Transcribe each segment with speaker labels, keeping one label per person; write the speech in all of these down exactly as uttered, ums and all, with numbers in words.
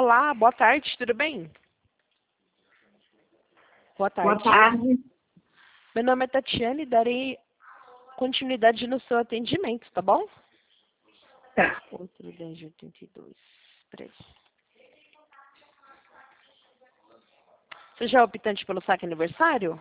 Speaker 1: Olá, boa tarde, tudo bem? Boa tarde.
Speaker 2: Boa tarde.
Speaker 1: Meu nome é Tatiane e darei continuidade no seu atendimento, tá bom?
Speaker 2: Tá.
Speaker 1: Outro dez de oitenta e dois. Peraí. Você já é optante pelo saque aniversário?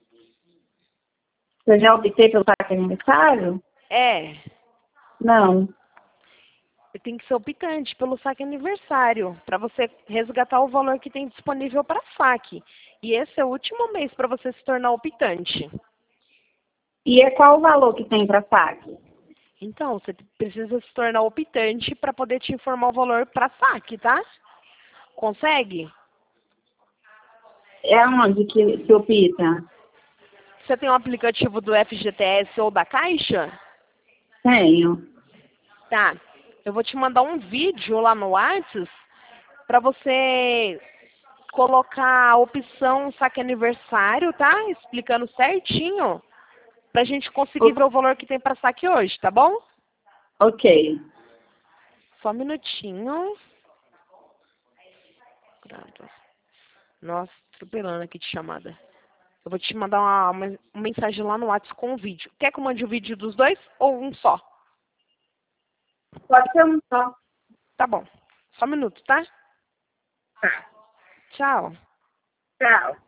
Speaker 2: Eu já optei pelo saque aniversário?
Speaker 1: É.
Speaker 2: Não.
Speaker 1: Tem que ser optante pelo saque aniversário, para você resgatar o valor que tem disponível para saque. E esse é o último mês para você se tornar optante.
Speaker 2: E é qual o valor que tem para saque?
Speaker 1: Então, você precisa se tornar optante para poder te informar o valor para saque, tá? Consegue?
Speaker 2: É onde que se opta?
Speaker 1: Você tem um aplicativo do F G T S ou da Caixa?
Speaker 2: Tenho.
Speaker 1: Tá. Eu vou te mandar um vídeo lá no WhatsApp para você colocar a opção saque aniversário, tá? Explicando certinho pra gente conseguir ver
Speaker 2: O-
Speaker 1: o valor que tem para saque hoje, tá bom?
Speaker 2: ok.
Speaker 1: Só um minutinho. Nossa, atropelando aqui de chamada. Eu vou te mandar uma, uma, uma mensagem lá no WhatsApp com o vídeo. Quer que eu mande o vídeo dos dois ou um só?
Speaker 2: Pode ser um só.
Speaker 1: Tá bom. Só um minuto, tá?
Speaker 2: Tá.
Speaker 1: Tchau.
Speaker 2: Tchau.